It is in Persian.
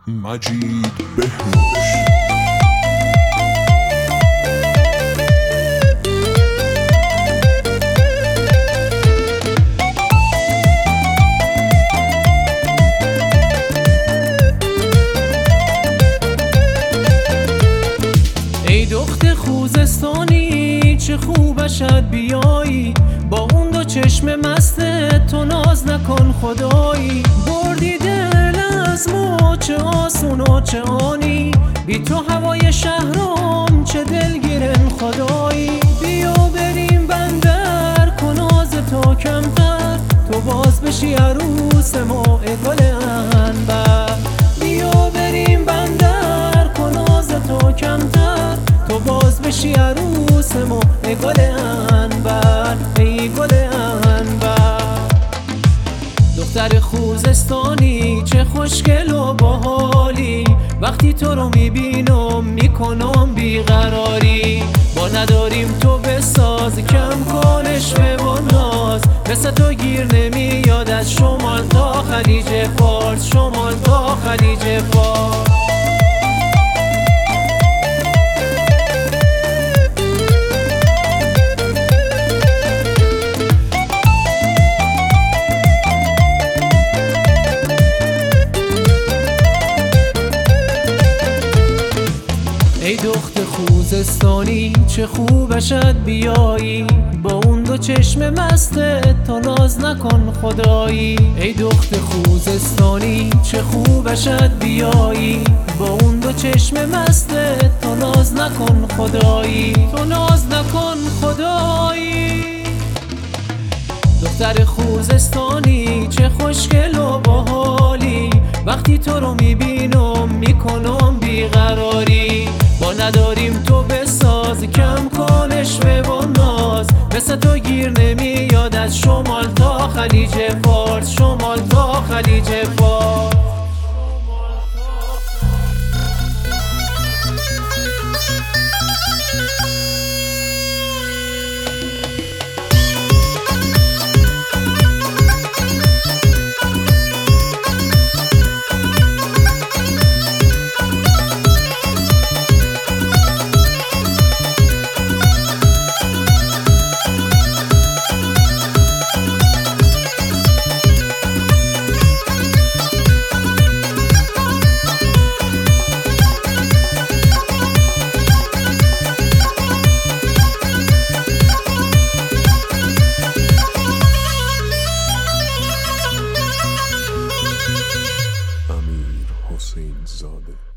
مجید بهروش. ای دخت خوزستانی چه خوبشد بیایی، با اون دو چشم مست تو ناز نکن خدایی. بردی دل از ما چه آسون و چه آنی، بی تو هوای شهرام چه دلگیرن خدایی. بیا بریم بندر کن آز تو کمتر، تو باز بشی عروس ما ای گل عنبر. بیا بریم بندر کن آز تو کمتر، تو باز بشی عروس ما ای گل عنبر ای گل عنبر. دختر خوزستانی چه خوشگل و باحالی، وقتی تو رو میبینم میکنم بیقراری. با نداریم تو بساز کم کن عشوه و ناز، مثل تو گیر نمیاد از شمال تا خلیج فارس، شمال تا خلیج فارس. ای دخت خوزستانی چه خوبشد بیایی، با اون دو چشم مست تو ناز نکن خدایی. ای دخت خوزستانی چه خوبشد بیایی، با اون دو چشم مست تو ناز نکن خدایی، تو ناز نکن خدایی. دختر خوزستانی چه خوشگل و باحالی، وقتی تو رو میبینم میکنم بیقراری. با نداریم تو بساز کم کن عشوه و ناز، مثل تو گیر نمیاد از شمال تا خلیج فارس، شمال تا خلیج فارس. امیر حسین زاده.